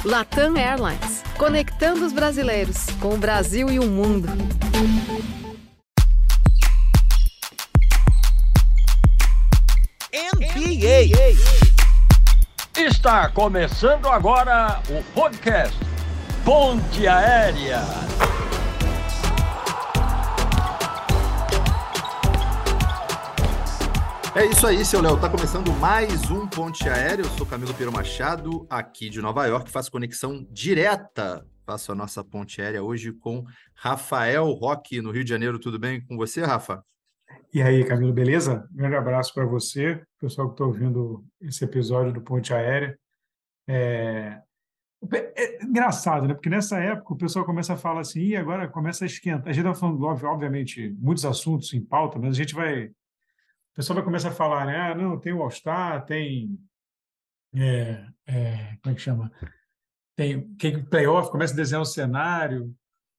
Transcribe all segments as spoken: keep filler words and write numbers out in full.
Latam Airlines, conectando os brasileiros com o Brasil e o mundo. N B A. Está começando agora o podcast Ponte Aérea. É isso aí, seu Léo. Tá começando mais um Ponte Aérea. Eu sou Camilo Pereira Machado, aqui de Nova York. Faço conexão direta. Faço a nossa Ponte Aérea hoje com Rafael Roque, no Rio de Janeiro. Tudo bem com você, Rafa? E aí, Camilo, beleza? Um grande abraço para você, pessoal que está ouvindo esse episódio do Ponte Aérea. É... é engraçado, né? Porque nessa época o pessoal começa a falar assim, e agora começa a esquentar. A gente está falando, obviamente, muitos assuntos em pauta, mas a gente vai... O pessoal vai começar a falar, né? Ah, não, tem o All-Star, tem... É, é, como é que chama? Tem, tem playoff, começa a desenhar o cenário.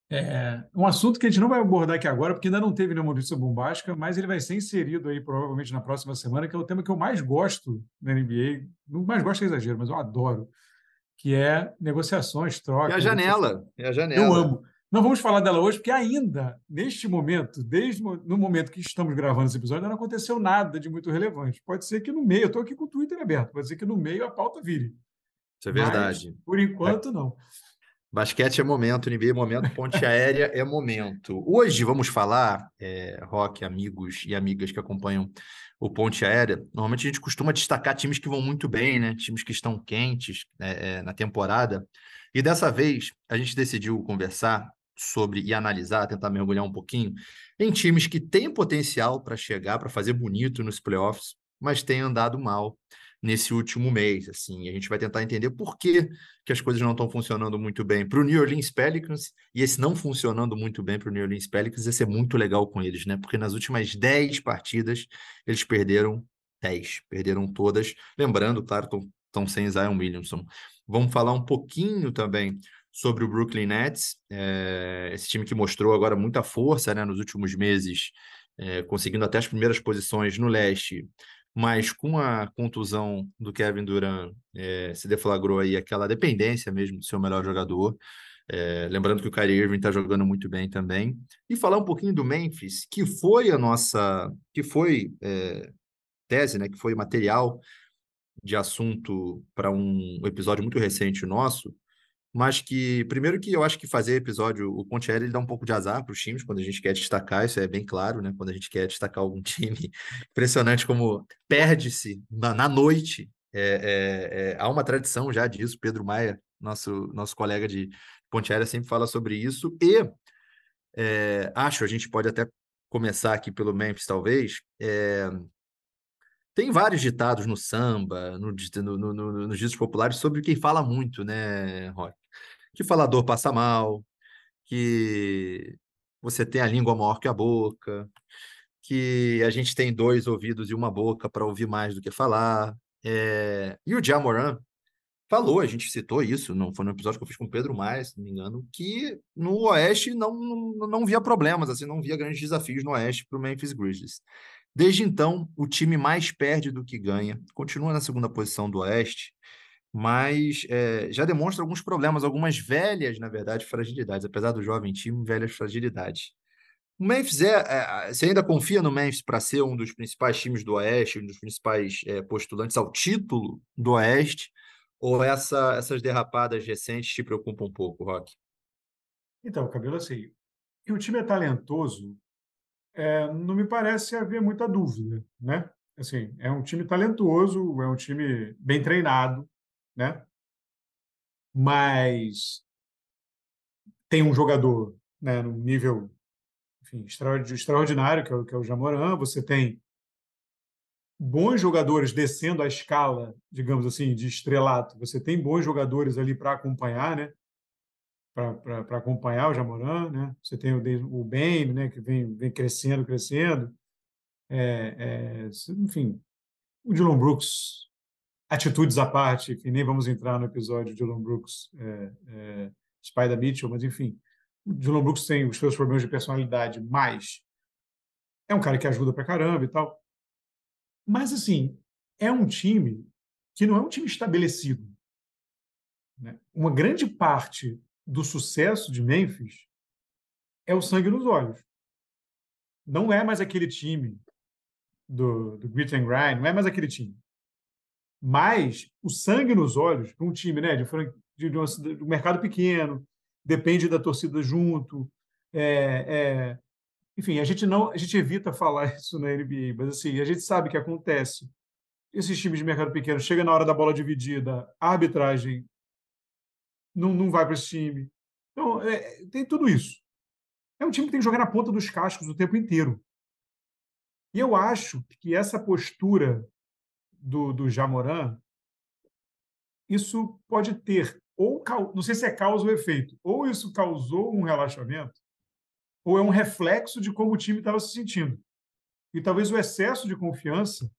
É um assunto que a gente não vai abordar aqui agora, porque ainda não teve nenhuma notícia bombástica, mas ele vai ser inserido aí provavelmente na próxima semana, que é o tema que eu mais gosto na N B A. Não mais gosto é exagero, mas eu adoro, que é negociações, trocas. É a janela. É a janela. Eu amo. Não vamos falar dela hoje, porque ainda, neste momento, desde no momento que estamos gravando esse episódio, não aconteceu nada de muito relevante. Pode ser que no meio, eu estou aqui com o Twitter aberto, pode ser que no meio a pauta vire. Isso é verdade. Mas, por enquanto, não. Basquete é momento, N B A é momento, Ponte Aérea é momento. Hoje vamos falar, é, Roque, amigos e amigas que acompanham o Ponte Aérea, normalmente a gente costuma destacar times que vão muito bem, né? Times que estão quentes é, é, na temporada. E dessa vez a gente decidiu conversar sobre e analisar, tentar mergulhar um pouquinho em times que têm potencial para chegar, para fazer bonito nos playoffs, mas têm andado mal nesse último mês, assim, a gente vai tentar entender por que, que as coisas não estão funcionando muito bem para o New Orleans Pelicans, e esse não funcionando muito bem para o New Orleans Pelicans, ia ser muito legal com eles, né? Porque nas últimas dez partidas, eles perderam dez, perderam todas, lembrando, claro, estão sem Zion Williamson. Vamos falar um pouquinho também sobre o Brooklyn Nets, é, esse time que mostrou agora muita força, né, nos últimos meses, é, conseguindo até as primeiras posições no leste, mas com a contusão do Kevin Durant, é, se deflagrou aí aquela dependência mesmo do seu melhor jogador. É, lembrando que o Kyrie Irving está jogando muito bem também. E falar um pouquinho do Memphis, que foi a nossa, que foi é, tese, né, que foi material de assunto para um episódio muito recente nosso, mas que, primeiro que eu acho que fazer episódio, o Ponte Aérea, ele dá um pouco de azar para os times, quando a gente quer destacar, isso é bem claro, né? Quando a gente quer destacar algum time, impressionante como perde-se na, na noite, é, é, é, há uma tradição já disso, Pedro Maia, nosso, nosso colega de Ponte Aérea, sempre fala sobre isso, e é, acho, a gente pode até começar aqui pelo Memphis, talvez, é, tem vários ditados no samba, no, no, no, no, nos ditos populares, sobre quem fala muito, né, Rock? Que falador passa mal, que você tem a língua maior que a boca, que a gente tem dois ouvidos e uma boca para ouvir mais do que falar. É... E o Ja Morant falou, a gente citou isso, não foi no episódio que eu fiz com o Pedro Maia, se não me engano, que no Oeste não, não, não via problemas, assim, não via grandes desafios no Oeste para o Memphis Grizzlies. Desde então, o time mais perde do que ganha, continua na segunda posição do Oeste, mas é, já demonstra alguns problemas, algumas velhas, na verdade, fragilidades, apesar do jovem time, velhas fragilidades. O Memphis é, é você ainda confia no Memphis para ser um dos principais times do Oeste, um dos principais é, postulantes ao título do Oeste, ou essa, essas derrapadas recentes te preocupam um pouco, Roque? Então, Cabelo, assim, que o time é talentoso, é, não me parece haver muita dúvida, né? Assim, é um time talentoso, é um time bem treinado, né? Mas tem um jogador, né, no nível, enfim, extraordinário, que é o, que é o Ja Morant. Você tem bons jogadores descendo a escala, digamos assim, de estrelato. Você tem bons jogadores ali para acompanhar, né? Para acompanhar o Ja Morant, né? Você tem o, o Bane, né? Que vem, vem crescendo, crescendo. É, é, enfim, o Dillon Brooks, atitudes à parte, enfim, nem vamos entrar no episódio de Dillon Brooks, é, é, Spider Mitchell, mas enfim, o Dillon Brooks tem os seus problemas de personalidade, mas é um cara que ajuda pra caramba e tal. Mas, assim, é um time que não é um time estabelecido. né? Uma grande parte do sucesso de Memphis é o sangue nos olhos. Não é mais aquele time do, do grit and grind, não é mais aquele time. Mas o sangue nos olhos para um time, né, de, de, de, uma, de um mercado pequeno, depende da torcida junto. É, é, enfim, a gente não, a gente evita falar isso na N B A, mas assim, a gente sabe que acontece. Esses times de mercado pequeno chega na hora da bola dividida, a arbitragem não, não vai para esse time. Então, é, tem tudo isso. É um time que tem que jogar na ponta dos cascos o tempo inteiro. E eu acho que essa postura do, do Ja Morant, isso pode ter, ou não sei se é causa ou efeito, ou isso causou um relaxamento, ou é um reflexo de como o time estava se sentindo. E talvez o excesso de confiança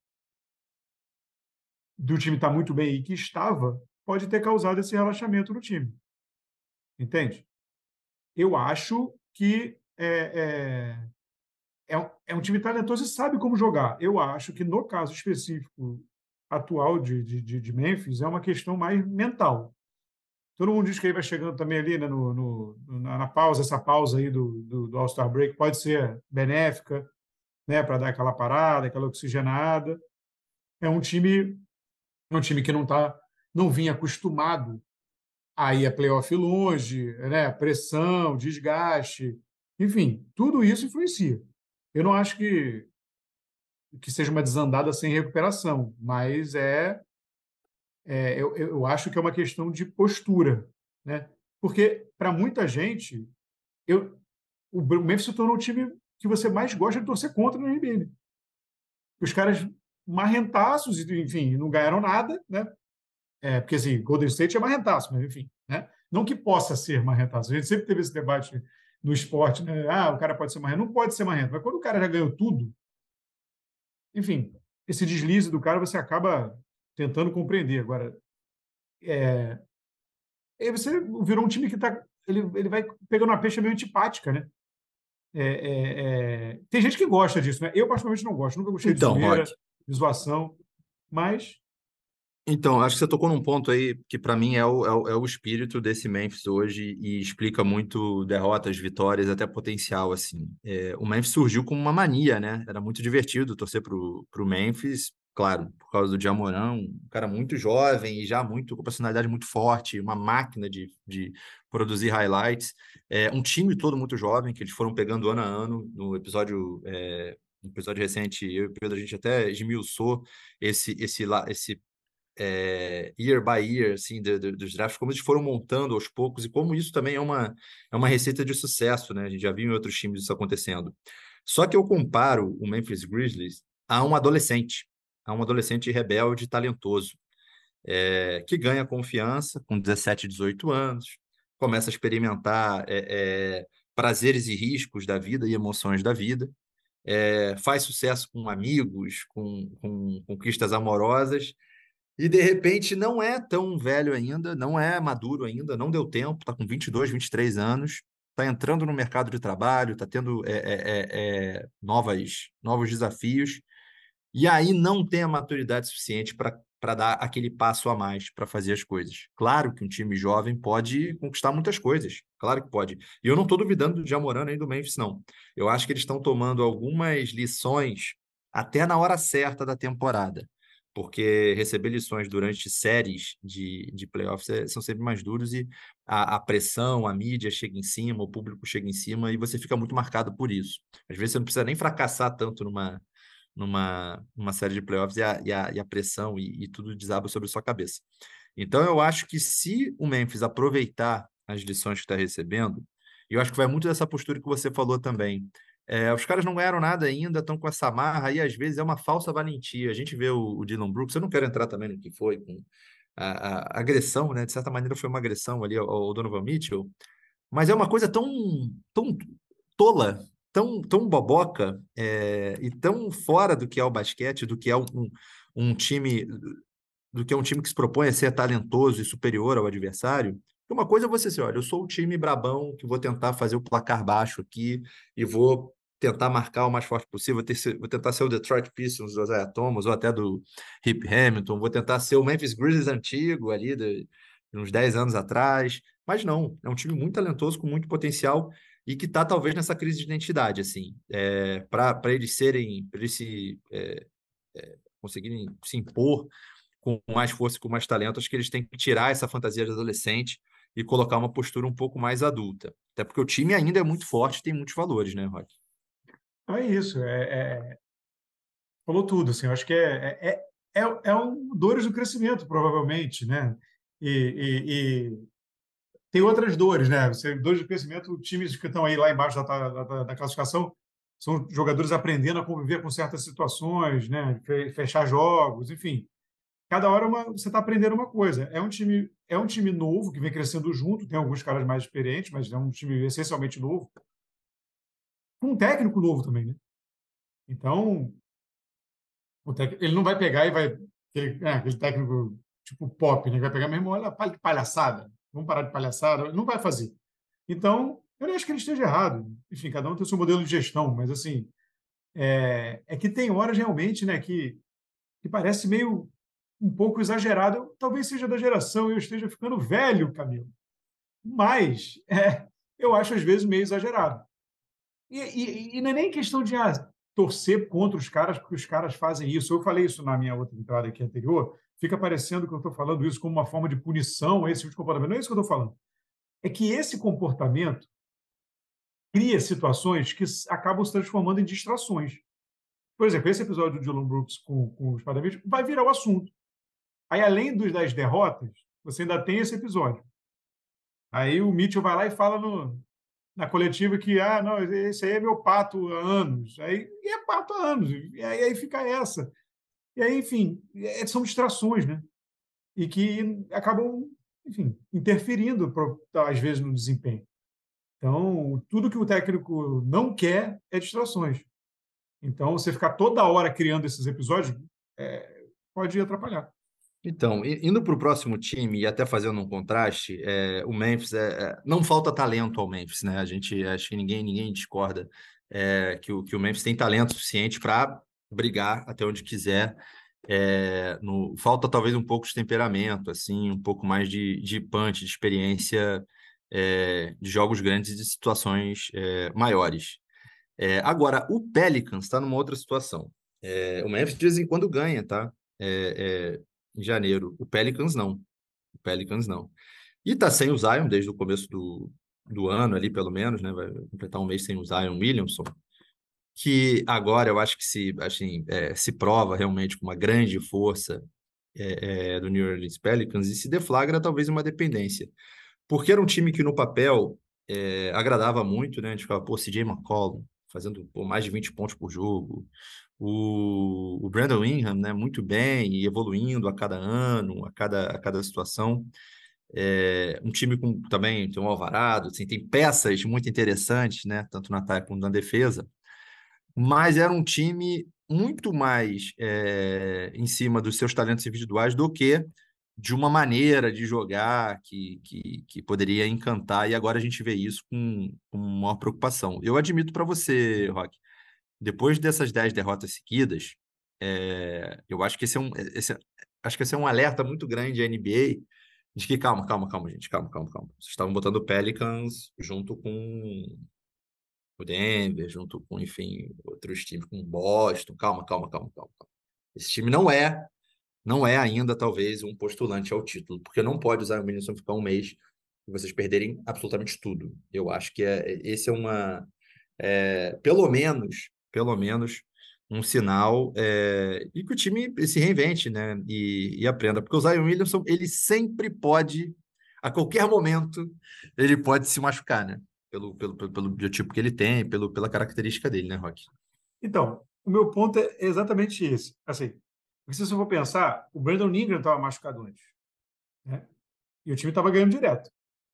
do time estar muito bem e que estava, pode ter causado esse relaxamento no time. Entende? Eu acho que é, é, é, um, é um time talentoso e sabe como jogar. Eu acho que, no caso específico atual de, de, de Memphis, é uma questão mais mental. Todo mundo diz que ele vai chegando também ali, né, no, no, na, na pausa, essa pausa aí do, do, do All-Star Break pode ser benéfica, né, para dar aquela parada, aquela oxigenada. É um time, é um time que não tá, não vinha acostumado a ir a playoff longe, né, pressão, desgaste, enfim, tudo isso influencia. Eu não acho que que seja uma desandada sem recuperação, mas é É, eu, eu acho que é uma questão de postura, né? Porque, para muita gente, eu, o Memphis se tornou o time que você mais gosta de torcer contra na N B A. Os caras marrentaços, enfim, não ganharam nada, né? É, porque, assim, Golden State é marrentaço, mas, enfim, né? Não que possa ser marrentaço. A gente sempre teve esse debate no esporte, né? Ah, o cara pode ser marrento. Não pode ser marrento, mas quando o cara já ganhou tudo, enfim, esse deslize do cara você acaba tentando compreender. Agora, é, aí você virou um time que tá, ele, ele vai pegando uma peixe meio antipática, né? É, é, é... Tem gente que gosta disso, né? Eu, particularmente, não gosto. Nunca gostei de Então, zoeira, Rock, de zoação, mas... então, acho que você tocou num ponto aí que para mim é o, é, o, é o espírito desse Memphis hoje e explica muito derrotas, vitórias, até potencial, assim. É, o Memphis surgiu como uma mania, né? Era muito divertido torcer pro, pro Memphis, claro, por causa do Ja Morant, um cara muito jovem e já muito, com personalidade muito forte, uma máquina de, de produzir highlights. É, um time todo muito jovem, que eles foram pegando ano a ano. No episódio... É, no episódio recente, eu e o Pedro, a gente até esmiuçou esse, esse, esse é, year by year, assim, do, do, dos drafts, como eles foram montando aos poucos e como isso também é uma, é uma receita de sucesso, né? A gente já viu em outros times isso acontecendo. Só que eu comparo o Memphis Grizzlies a um adolescente, a um adolescente rebelde, talentoso, é, que ganha confiança com dezessete, dezoito anos, começa a experimentar é, é, prazeres e riscos da vida e emoções da vida, é, faz sucesso com amigos, com, com conquistas amorosas, e de repente não é tão velho ainda, não é maduro ainda, não deu tempo, está com vinte e dois, vinte e três anos, está entrando no mercado de trabalho, está tendo é, é, é, novas, novos desafios, e aí não tem a maturidade suficiente para para dar aquele passo a mais para fazer as coisas. Claro que um time jovem pode conquistar muitas coisas, claro que pode. E eu não estou duvidando do Ja Morant nem do Memphis, não. Eu acho que eles estão tomando algumas lições até na hora certa da temporada, porque receber lições durante séries de, de playoffs é, são sempre mais duros e a, a pressão, a mídia chega em cima, o público chega em cima e você fica muito marcado por isso. Às vezes você não precisa nem fracassar tanto numa numa, numa série de playoffs e a, e a, e a pressão e, e tudo desaba sobre sua cabeça. Então, eu acho que se o Memphis aproveitar as lições que está recebendo, e eu acho que vai muito dessa postura que você falou também. É, os caras não ganharam nada ainda, estão com essa marra, e às vezes é uma falsa valentia. A gente vê o, o Dillon Brooks, eu não quero entrar também no que foi, com a, a agressão, né? De certa maneira foi uma agressão ali ao, ao Donovan Mitchell, mas é uma coisa tão, tão tola, tão, tão boboca é, e tão fora do que é o basquete, do que é um, um time, do que é um time que se propõe a ser talentoso e superior ao adversário. Uma coisa é você dizer, olha, eu sou o time brabão que vou tentar fazer o placar baixo aqui e vou tentar marcar o mais forte possível, vou, ter, vou tentar ser o Detroit Pistons do Isaiah Thomas ou até do Rip Hamilton, vou tentar ser o Memphis Grizzlies antigo ali, do, de uns dez anos atrás, mas não, é um time muito talentoso, com muito potencial e que está talvez nessa crise de identidade, assim, é, para eles serem, para eles se, é, é, conseguirem se impor com mais força e com mais talento, acho que eles têm que tirar essa fantasia de adolescente e colocar uma postura um pouco mais adulta. Até porque o time ainda é muito forte, tem muitos valores, né, Rock? Então é isso, é, é- falou tudo, assim, eu acho que é, é, é, é é um dores do crescimento, provavelmente, né? E, e- e tem outras dores, né? Você, dores do crescimento, times que estão aí lá embaixo da, da, da- da classificação são jogadores aprendendo a conviver com certas situações, né? Fe- Fechar jogos, enfim. Cada hora uma- você está aprendendo uma coisa. É um time, é um time novo que vem crescendo junto, tem alguns caras mais experientes, mas é um time essencialmente novo, com um técnico novo também, né? Então, o técnico, ele não vai pegar e vai. Aquele, é, aquele técnico tipo pop, né? Vai pegar mesmo, olha, palha- palhaçada, vamos parar de palhaçada. Ele não vai fazer. Então, eu não acho que ele esteja errado. Enfim, cada um tem o seu modelo de gestão, mas assim, é, é que tem horas realmente, né, que, que parece meio um pouco exagerado. Eu, talvez seja da geração e eu esteja ficando velho, Camilo. Mas é, eu acho às vezes meio exagerado. E, e- e não é nem questão de ah, torcer contra os caras, porque os caras fazem isso. Eu falei isso na minha outra entrada aqui anterior. Fica parecendo que eu estou falando isso como uma forma de punição a esse tipo de comportamento. Não é isso que eu estou falando. É que esse comportamento cria situações que s- acabam se transformando em distrações. Por exemplo, esse episódio do Dylan Brooks com, com os Padavich vai virar o assunto. Aí, além dos, das derrotas, você ainda tem esse episódio. Aí o Mitchell vai lá e fala no, na coletiva que, ah, não, esse aí é meu pato há anos. Aí, e é pato há anos. E aí, aí fica essa. E aí, enfim, é- são distrações, né? E que acabam, enfim, interferindo, pro- às vezes, no desempenho. Então, tudo que o técnico não quer é distrações. Então, você ficar toda hora criando esses episódios é, pode atrapalhar. Então, i- indo para o próximo time e até fazendo um contraste, é, o Memphis é, é, não falta talento ao Memphis, né? A gente acho que ninguém ninguém discorda é, que o que o Memphis tem talento suficiente para brigar até onde quiser. É, no, falta talvez um pouco de temperamento, assim, um pouco mais de, de punch, de experiência é, de jogos grandes e de situações é, maiores. É, agora, o Pelicans está numa outra situação. É, o Memphis de vez em quando ganha, tá? É, é, em janeiro. O Pelicans não. O Pelicans não. E tá sem o Zion desde o começo do, do ano ali, pelo menos, né? Vai completar um mês sem o Zion Williamson, que agora eu acho que se, assim, é, se prova realmente com uma grande força é, é, do New Orleans Pelicans e se deflagra talvez uma dependência. Porque era um time que no papel é, agradava muito, né? A gente ficava, pô, C J McCollum fazendo pô, mais de vinte pontos por jogo. O, o Brandon Ingram, né? Muito bem e evoluindo a cada ano, a cada, a cada situação. É, um time com também tem um Alvarado, assim, tem peças muito interessantes, né? Tanto no ataque quanto na defesa. Mas era um time muito mais é, em cima dos seus talentos individuais do que de uma maneira de jogar que, que, que poderia encantar, e agora a gente vê isso com, com maior preocupação. Eu admito para você, Rock, depois dessas dez derrotas seguidas, é, eu acho que esse é um, esse, é- acho que esse é um alerta muito grande à N B A de que calma, calma, calma, gente, calma, calma, calma. Vocês estavam botando o Pelicans junto com o Denver, junto com, enfim, outros times, com o Boston. Calma, calma, calma, calma, calma. Esse time não é, não é ainda, talvez, um postulante ao título, porque não pode usar o Minnesota ficar um mês e vocês perderem absolutamente tudo. Eu acho que é, esse é uma, é, pelo menos, pelo menos, um sinal é, e que o time se reinvente, né? E, e aprenda, porque o Zion Williamson, ele sempre pode, a qualquer momento, ele pode se machucar, né? Pelo, pelo, pelo, pelo biotipo que ele tem, pelo, pela característica dele, né, Rock? Então, o meu ponto é exatamente esse. Assim, porque se você for pensar, o Brandon Ingram estava machucado antes, né? E o time estava ganhando direto.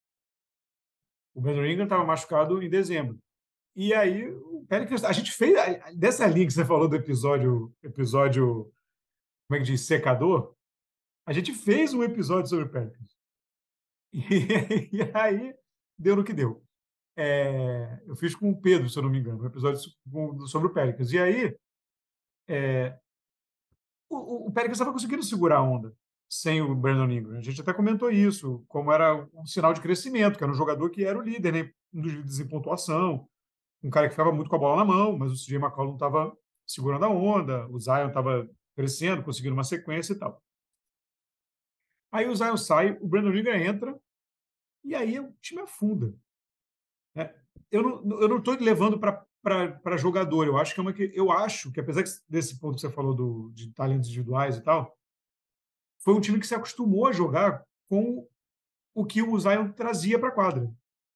O Brandon Ingram estava machucado em dezembro. E aí, o Pelicans, a gente fez, dessa linha que você falou do episódio, episódio, como é que diz, secador, a gente fez um episódio sobre o Pelicans. E, e aí, deu no que deu. É, eu fiz com o Pedro, se eu não me engano, um episódio sobre o Pelicans. E aí, é, o, o Pelicans estava conseguindo segurar a onda. sem o Brandon Ingram. A gente até comentou isso, como era um sinal de crescimento, que era um jogador que era o líder, né, um dos líderes em pontuação, um cara que ficava muito com a bola na mão, mas o C J McCollum estava segurando a onda, o Zion estava crescendo, conseguindo uma sequência e tal. Aí o Zion sai, o Brandon Ingram entra, e aí o time afunda. Né? Eu não eu não estou levando para jogador, eu acho que é uma que eu acho que, apesar desse ponto que você falou do, de talentos individuais e tal, foi um time que se acostumou a jogar com o que o Zion trazia para a quadra.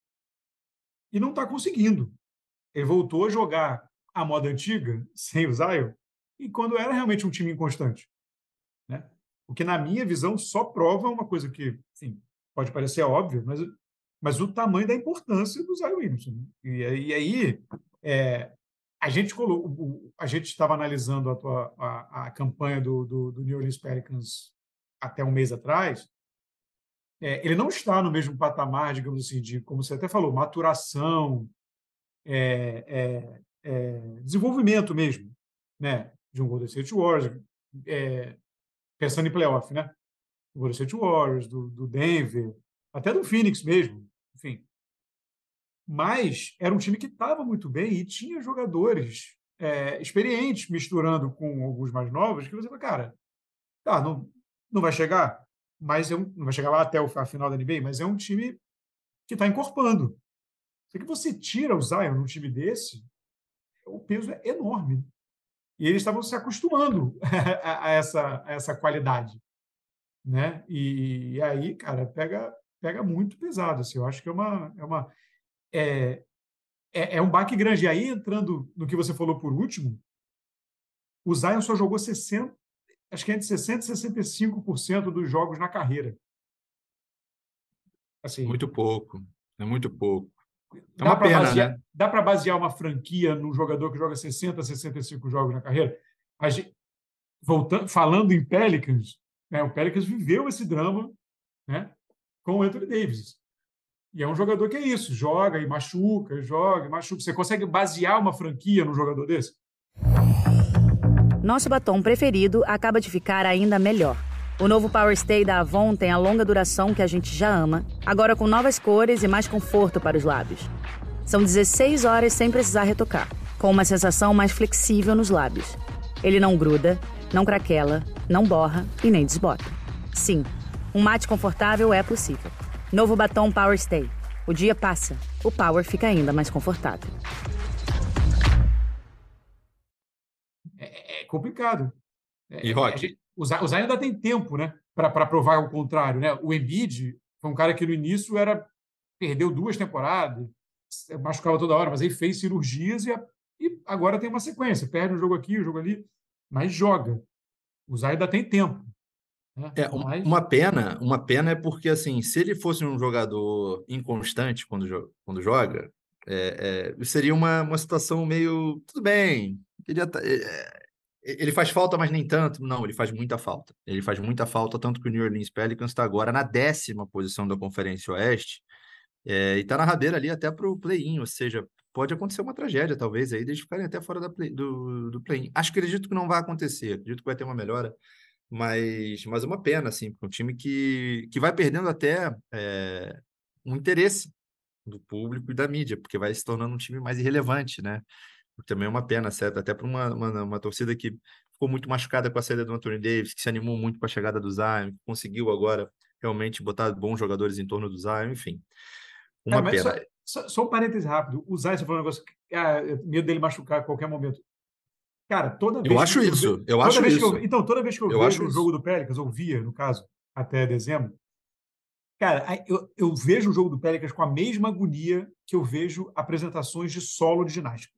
E não está conseguindo. Ele voltou a jogar a moda antiga, sem o Zion, e quando era realmente um time inconstante. Né? O que, na minha visão, só prova uma coisa que, enfim, pode parecer óbvia, mas, mas o tamanho da importância do Zion Williamson. Né? E, e aí, é, a gente colocou, a gente estava analisando a, tua, a, a campanha do, do, do New Orleans Pelicans até um mês atrás. É, ele não está no mesmo patamar, digamos assim, de, como você até falou, maturação, é, é, é, desenvolvimento mesmo, né? De um Golden State Warriors, é, pensando em playoff, né? Do Golden State Warriors, do, do Denver, até do Phoenix mesmo, enfim. Mas era um time que estava muito bem e tinha jogadores é, experientes misturando com alguns mais novos, que você fala, cara, tá, não, não vai chegar, mas é um, não vai chegar lá até a final da N B A, mas é um time que está encorpando. Se que você tira o Zion num time desse, o peso é enorme. E eles estavam se acostumando a, a, essa, a essa qualidade. Né? E, e aí, cara, pega, pega muito pesado. Assim, eu acho que é uma. É, uma é, é, é um baque grande. E aí, entrando no que você falou por último, o Zion só jogou sessenta, acho que é entre sessenta e sessenta e cinco por cento dos jogos na carreira. Assim, muito pouco. É muito pouco. É dá uma pena, basear, né? Dá para basear uma franquia num jogador que joga sessenta, sessenta e cinco jogos na carreira? A gente, voltando, falando em Pelicans, né, o Pelicans viveu esse drama, né, com o Anthony Davis. E é um jogador que é isso, joga e machuca, joga e machuca. Você consegue basear uma franquia num jogador desse? Nosso batom preferido acaba de ficar ainda melhor. O novo Power Stay da Avon tem a longa duração que a gente já ama, agora com novas cores e mais conforto para os lábios. São dezesseis horas sem precisar retocar, com uma sensação mais flexível nos lábios. Ele não gruda, não craquela, não borra e nem desbota. Sim, um mate confortável é possível. Novo batom Power Stay. O dia passa, o Power fica ainda mais confortável. É, é complicado. É, e, Rock? O Zion ainda tem tempo, né, para provar o contrário. Né? O Embiid foi um cara que no início era, perdeu duas temporadas, machucava toda hora, mas aí fez cirurgias e, e agora tem uma sequência. Perde um jogo aqui, um jogo ali, mas joga. O Zion ainda tem tempo. Né? É, mas... uma pena, uma pena é porque, assim, se ele fosse um jogador inconstante quando, jo quando joga, é, é, seria uma, uma situação meio... Tudo bem, ele, é, ele faz falta, mas nem tanto. Não, ele faz muita falta. Ele faz muita falta, tanto que o New Orleans Pelicans está agora na décima posição da Conferência Oeste, é, e está na rabeira ali até para o play-in, ou seja, pode acontecer uma tragédia, talvez, aí, eles ficarem até fora da play, do, do play-in. Acho que acredito que não vai acontecer, acredito que vai ter uma melhora, mas, mas é uma pena, assim, porque é um time que, que vai perdendo até é, um interesse do público e da mídia, porque vai se tornando um time mais irrelevante, né? Também é uma pena, certo? Até para uma, uma, uma torcida que ficou muito machucada com a saída do Anthony Davis, que se animou muito com a chegada do Zion, conseguiu agora realmente botar bons jogadores em torno do Zion, enfim. Uma é, pena. Só, só, só um parêntese rápido. O Zion, você falou um negócio, ah, medo dele machucar a qualquer momento. Cara, toda vez eu acho que isso, eu, eu acho vez isso. Que eu, então, toda vez que eu, eu vejo o jogo isso. do Pelicans, ou via, no caso, até dezembro, cara, eu, eu vejo o jogo do Pelicans com a mesma agonia que eu vejo apresentações de solo de ginástica.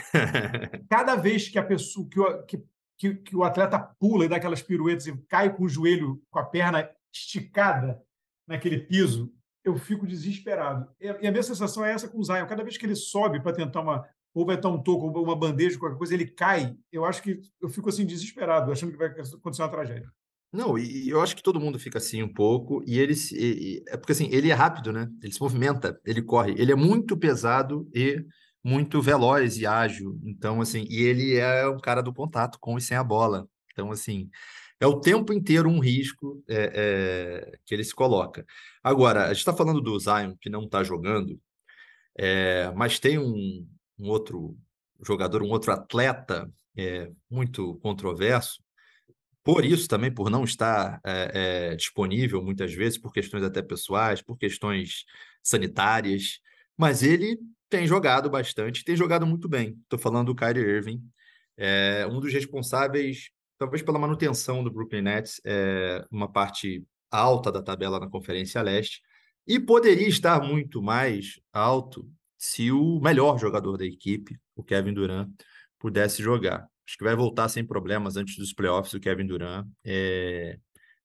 Cada vez que a pessoa, que o, que, que, que o atleta pula e dá aquelas piruetas e cai com o joelho, com a perna esticada naquele piso, eu fico desesperado. E a minha sensação é essa com o Zion. Cada vez que ele sobe para tentar uma, ou vai estar um toco, ou uma bandeja, qualquer coisa, ele cai, eu acho que eu fico assim desesperado, achando que vai acontecer uma tragédia. Não, e eu acho que todo mundo fica assim um pouco, e ele e, e, é porque assim, ele é rápido, né? Ele se movimenta, ele corre, ele é muito pesado e muito veloz e ágil. Então, assim, e ele é um cara do contato com e sem a bola. Então, assim, é o tempo inteiro um risco é, é, que ele se coloca. Agora, a gente está falando do Zion, que não está jogando, é, mas tem um, um outro jogador, um outro atleta é, muito controverso, por isso também, por não estar é, é, disponível muitas vezes, por questões até pessoais, por questões sanitárias, mas ele tem jogado bastante, tem jogado muito bem. Estou falando do Kyrie Irving, é, um dos responsáveis, talvez pela manutenção do Brooklyn Nets, é, uma parte alta da tabela na Conferência Leste, e poderia estar muito mais alto se o melhor jogador da equipe, o Kevin Durant, pudesse jogar. Acho que vai voltar sem problemas antes dos playoffs o Kevin Durant. É...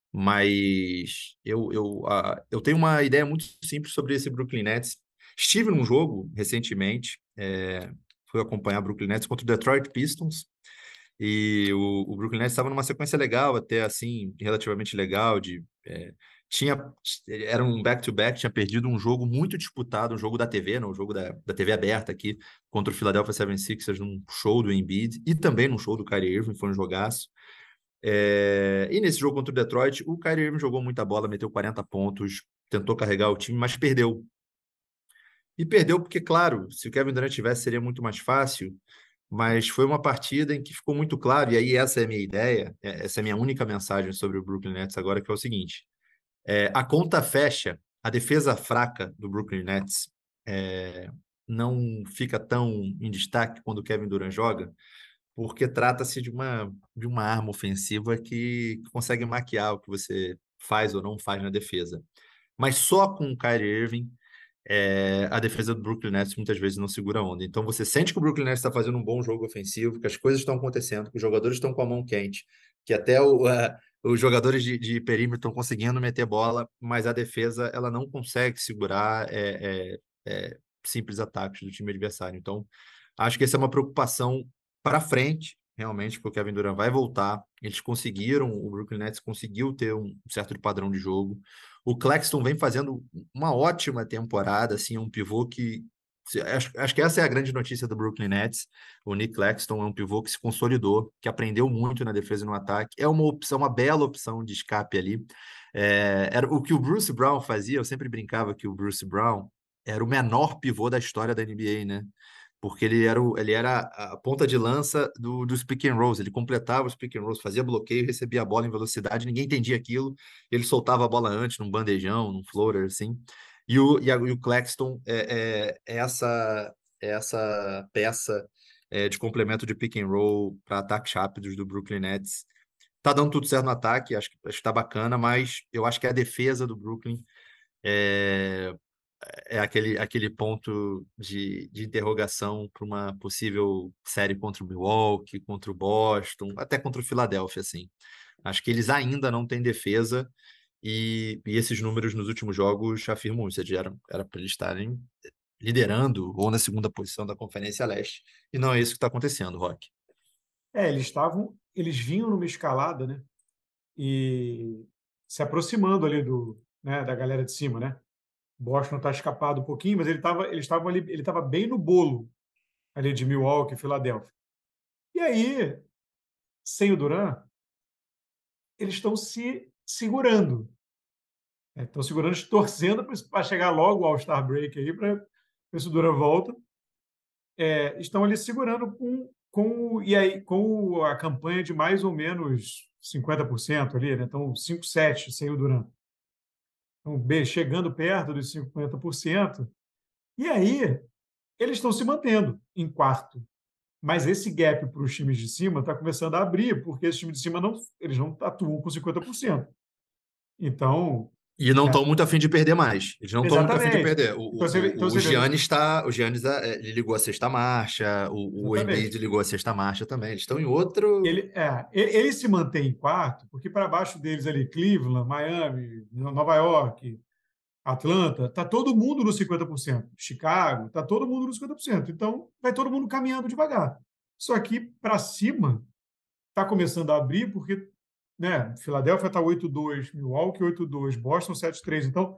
Mas eu, eu, uh, eu tenho uma ideia muito simples sobre esse Brooklyn Nets. Estive num jogo recentemente, é... fui acompanhar o Brooklyn Nets contra o Detroit Pistons, e o, o Brooklyn Nets estava numa sequência legal, até assim, relativamente legal, de... É... Tinha, era um back-to-back, tinha perdido um jogo muito disputado, um jogo da T V, não, um jogo da, da T V aberta aqui, contra o Philadelphia setenta e seis ers, num show do Embiid, e também num show do Kyrie Irving, foi um jogaço. É, e nesse jogo contra o Detroit, o Kyrie Irving jogou muita bola, meteu quarenta pontos, tentou carregar o time, mas perdeu. E perdeu porque, claro, se o Kevin Durant tivesse, seria muito mais fácil, mas foi uma partida em que ficou muito claro, e aí essa é a minha ideia, essa é a minha única mensagem sobre o Brooklyn Nets agora, que é o seguinte... É, a conta fecha, a defesa fraca do Brooklyn Nets é, não fica tão em destaque quando o Kevin Durant joga, porque trata-se de uma, de uma arma ofensiva que consegue maquiar o que você faz ou não faz na defesa. Mas só com o Kyrie Irving, é, a defesa do Brooklyn Nets muitas vezes não segura a onda. Então você sente que o Brooklyn Nets está fazendo um bom jogo ofensivo, que as coisas estão acontecendo, que os jogadores estão com a mão quente, que até o... Uh, os jogadores de, de perímetro estão conseguindo meter bola, mas a defesa ela não consegue segurar é, é, é, simples ataques do time adversário. Então, acho que essa é uma preocupação para frente, realmente, porque o Kevin Durant vai voltar. Eles conseguiram, o Brooklyn Nets conseguiu ter um certo padrão de jogo. O Claxton vem fazendo uma ótima temporada, assim, um pivô que... Acho, acho que essa é a grande notícia do Brooklyn Nets. O Nick Claxton é um pivô que se consolidou, que aprendeu muito na defesa e no ataque. É uma opção, uma bela opção de escape ali. É, era o que o Bruce Brown fazia. Eu sempre brincava que o Bruce Brown era o menor pivô da história da N B A, né? Porque ele era, o, ele era a ponta de lança do, dos pick and rolls. Ele completava os pick and rolls, fazia bloqueio, recebia a bola em velocidade. Ninguém entendia aquilo. Ele soltava a bola antes, num bandejão, num floater, assim. E o, e, a, e o Claxton é, é, é, essa, é essa peça é, de complemento de pick and roll para ataques rápidos do Brooklyn Nets. Tá dando tudo certo no ataque, acho, acho que tá bacana, mas eu acho que a defesa do Brooklyn é, é aquele, aquele ponto de, de interrogação para uma possível série contra o Milwaukee, contra o Boston, até contra o Philadelphia, assim. Acho que eles ainda não têm defesa. E, e esses números nos últimos jogos afirmam isso. Era, era para eles estarem liderando ou na segunda posição da Conferência Leste. E não é isso que está acontecendo, Rock. É, eles estavam, eles vinham numa escalada, né? E se aproximando ali do, né, da galera de cima, né? Boston está escapado um pouquinho, mas ele estava ele estava ali, ele estava bem no bolo ali de Milwaukee e Filadélfia. E aí, sem o Durant, eles estão se segurando. Estão é, segurando, torcendo para chegar logo o All-Star Break aí, para ver se o Durant volta. É, estão ali segurando com, com, e aí, com a campanha de mais ou menos cinquenta por cento ali, né? Então, cinco sete sem o Durant. Então, B, chegando perto dos cinquenta por cento. E aí, eles estão se mantendo em quarto. Mas esse gap para os times de cima está começando a abrir, porque esses times de cima não, eles não atuam com cinquenta por cento. Então... E não estão é. muito afim de perder mais. Eles não estão muito afim de perder. O, então, você, então, o, o Giannis está... O Giannis ele ligou a sexta marcha, o, o Embiid ligou a sexta marcha também. Eles estão em outro... Ele, é, ele, ele se mantém em quarto, porque para baixo deles ali, Cleveland, Miami, Nova York, Atlanta, está todo mundo nos cinquenta por cento. Chicago, está todo mundo nos cinquenta por cento. Então, vai todo mundo caminhando devagar. Só que para cima está começando a abrir, porque, né, Filadélfia está oito dois, Milwaukee oito dois, Boston sete três. Então,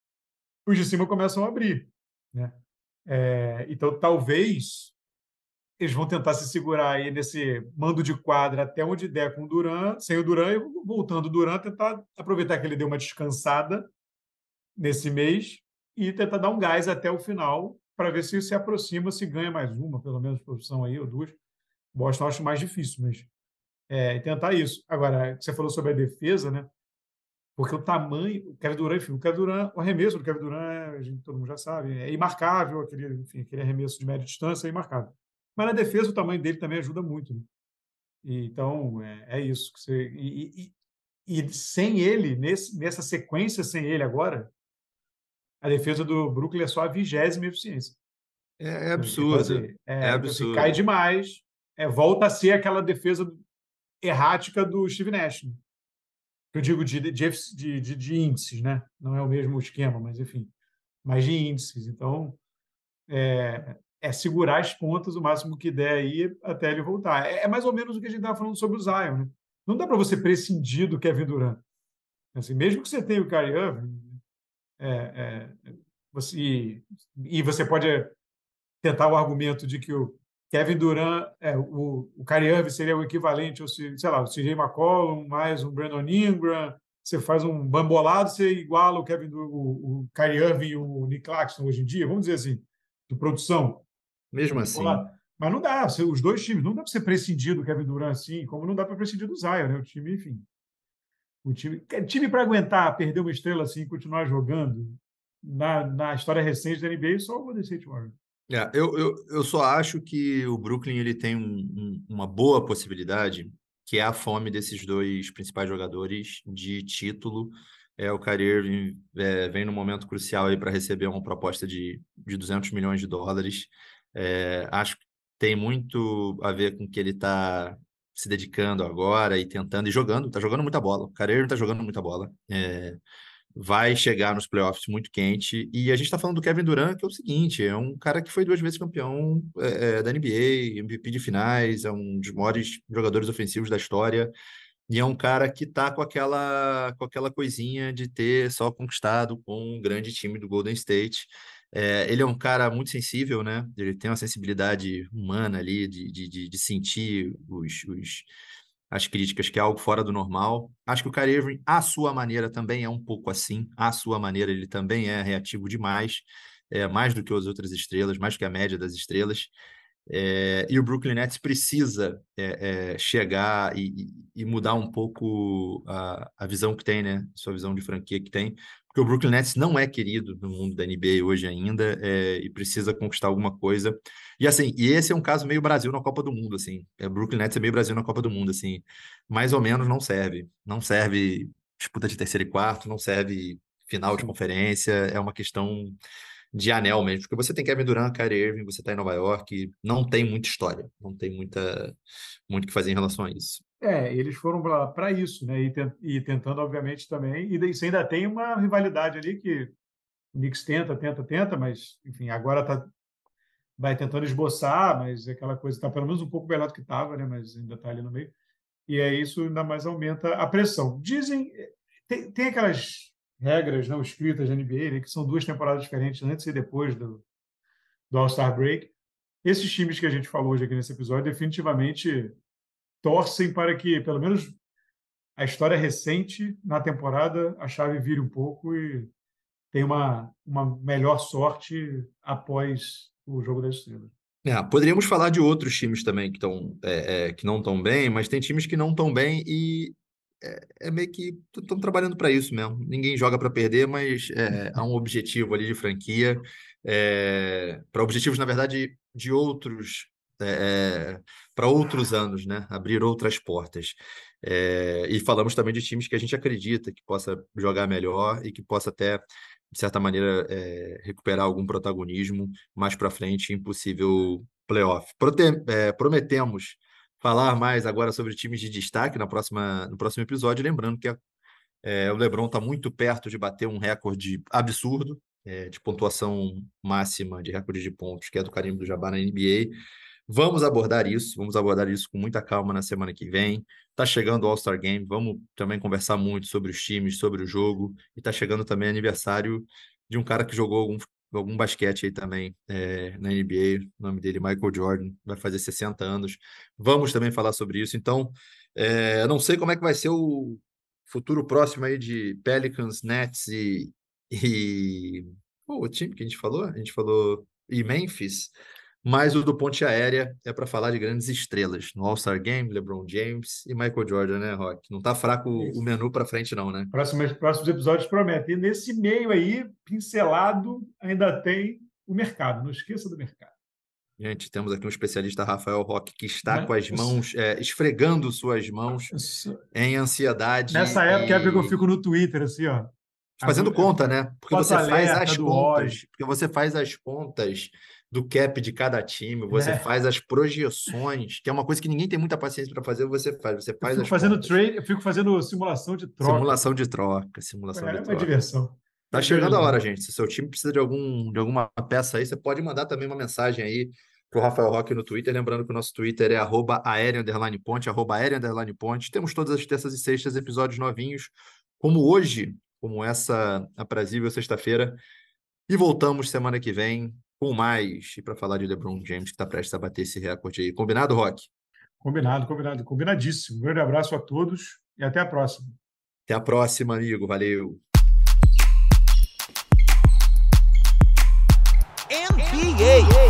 os de cima começam a abrir, né? É, então, talvez eles vão tentar se segurar aí nesse mando de quadra até onde der com o Durant, sem o Durant, e voltando o Durant, tentar aproveitar que ele deu uma descansada nesse mês e tentar dar um gás até o final para ver se se aproxima, se ganha mais uma, pelo menos, posição aí, ou duas. Boston eu acho mais difícil, mas é, tentar isso. Agora, você falou sobre a defesa, né? Porque o tamanho, o Kevin Durant, enfim, o Kevin Durant, o arremesso do Kevin Durant, a gente, todo mundo já sabe, é imarcável, aquele, enfim, aquele arremesso de média distância é imarcável. Mas na defesa o tamanho dele também ajuda muito, né? E, então, é, é isso. Que você, e, e, e sem ele, nesse, nessa sequência sem ele agora, a defesa do Brooklyn é só a vigésima eficiência. É, é Então, assim, absurdo. É é, então, assim, cai absurdo. demais, é, volta a ser aquela defesa errática do Steve Nash, né? Eu digo de, de, de, de, de índices, né? Não é o mesmo esquema, mas enfim, mas de índices. Então, é, é segurar as pontas o máximo que der aí até ele voltar. É, é mais ou menos o que a gente estava falando sobre o Zion, né? Não dá para você prescindir do Kevin Durant. Assim, mesmo que você tenha o Kyrie Irving, é, é, você, e você pode tentar o argumento de que o Kevin Durant, é, o, o Kyrie Irving seria o equivalente ao, sei lá, o C J McCollum, mais um Brandon Ingram, você faz um bambolado, você iguala o Kevin, o, o Kyrie Irving e o Nick Claxton hoje em dia, vamos dizer assim, de produção. Mesmo assim. Mas não dá, os dois times, não dá para você prescindir do Kevin Durant assim, como não dá para prescindir do Zion, né? O time, enfim. O time, time para aguentar perder uma estrela assim e continuar jogando na, na história recente da N B A, só o Golden State Warriors. É, eu, eu, eu só acho que o Brooklyn ele tem um, um, uma boa possibilidade, que é a fome desses dois principais jogadores de título. É, o Kyrie Irving é, vem num momento crucial aí para receber uma proposta de, de duzentos milhões de dólares. É, acho que tem muito a ver com que ele está se dedicando agora e tentando e jogando, está jogando muita bola. O Kyrie Irving está jogando muita bola. É, vai chegar nos playoffs muito quente. E a gente está falando do Kevin Durant, que é o seguinte, é um cara que foi duas vezes campeão é, da N B A, M V P de finais, é um dos maiores jogadores ofensivos da história, e é um cara que está com aquela, com aquela coisinha de ter só conquistado com um grande time do Golden State. É, ele é um cara muito sensível, né? Ele tem uma sensibilidade humana ali de, de, de, de sentir os... os as críticas, que é algo fora do normal. Acho que o Kyrie Irving, à sua maneira, também é um pouco assim. À sua maneira, ele também é reativo demais, é, mais do que as outras estrelas, mais do que a média das estrelas. É, e o Brooklyn Nets precisa é, é, chegar e, e mudar um pouco a, a visão que tem, né? Sua visão de franquia que tem. Porque o Brooklyn Nets não é querido no mundo da N B A hoje ainda, é, e precisa conquistar alguma coisa. E assim, e esse é um caso meio Brasil na Copa do Mundo, assim. É, o Brooklyn Nets é meio Brasil na Copa do Mundo, assim. Mais ou menos não serve. Não serve disputa de terceiro e quarto, não serve final de conferência. É uma questão de anel mesmo, porque você tem Kevin Durant, Kyrie Irving, você está em Nova York, não tem muita história, não tem muita, muito o que fazer em relação a isso. É, eles foram para isso, né? E, tent, e tentando, obviamente, também. E você ainda tem uma rivalidade ali que o Knicks tenta, tenta, tenta, mas, enfim, agora tá, vai tentando esboçar, mas aquela coisa está pelo menos um pouco melhor do que estava, né? Mas ainda está ali no meio. E é isso, ainda mais aumenta a pressão. Dizem, tem, tem aquelas regras não escritas da N B A, né, que são duas temporadas diferentes, antes e depois do, do All-Star Break. Esses times que a gente falou hoje aqui nesse episódio definitivamente torcem para que, pelo menos, a história recente na temporada, a chave vire um pouco e tenha uma, uma melhor sorte após o Jogo das Estrelas. É, poderíamos falar de outros times também que, tão, é, é, que não estão bem, mas tem times que não estão bem e é, é meio que estão trabalhando para isso mesmo. Ninguém joga para perder, mas é, há um objetivo ali de franquia, é, para objetivos, na verdade, de outros, é, para outros anos, né? Abrir outras portas. É, e falamos também de times que a gente acredita que possa jogar melhor e que possa até, de certa maneira, é, recuperar algum protagonismo mais para frente em possível playoff. Prote- é, prometemos falar mais agora sobre times de destaque na próxima, no próximo episódio, lembrando que a, é, o LeBron está muito perto de bater um recorde absurdo é, de pontuação máxima de recorde de pontos, que é do Kareem Abdul-Jabbar na N B A. Vamos abordar isso, vamos abordar isso com muita calma na semana que vem. Está chegando o All-Star Game, vamos também conversar muito sobre os times, sobre o jogo, e está chegando também aniversário de um cara que jogou algum algum basquete aí também é, na N B A. O nome dele, Michael Jordan, vai fazer sessenta anos. Vamos também falar sobre isso. Então, é, não sei como é que vai ser o futuro próximo aí de Pelicans, Nets e... e... Oh, o time que a gente falou? A gente falou... E Memphis... Mas o do Ponte Aérea é para falar de grandes estrelas. No All-Star Game, LeBron James e Michael Jordan, né, Rock? Não tá fraco o menu para frente, não, né? Próximos, próximos episódios prometem. E nesse meio aí, pincelado, ainda tem o mercado. Não esqueça do mercado. Gente, temos aqui um especialista, Rafael Roque, que está Mas, com as mãos, é, esfregando suas mãos isso, em ansiedade. nessa época, e... época eu fico no Twitter, assim, ó. Fazendo conta, né? Porque você faz as contas. Roy. Porque você faz as contas do cap de cada time, você é. faz as projeções, que é uma coisa que ninguém tem muita paciência para fazer, você faz. Você faz eu fico as fazendo contas. trade, eu fico fazendo simulação de troca. Simulação de troca, simulação é, de é troca. uma diversão. Tá chegando a hora, gente. Se seu time precisa de, algum, de alguma peça aí, você pode mandar também uma mensagem aí pro Rafael Roque no Twitter. Lembrando que o nosso Twitter é arroba aéreo underline ponte, arroba aéreo underline ponte. Temos todas as terças e sextas episódios novinhos, como hoje, como essa aprazível sexta-feira. E voltamos semana que vem com mais, e para falar de LeBron James, que está prestes a bater esse recorde aí. Combinado, Roque? Combinado, combinado. Combinadíssimo. Um grande abraço a todos e até a próxima. Até a próxima, amigo. Valeu. N B A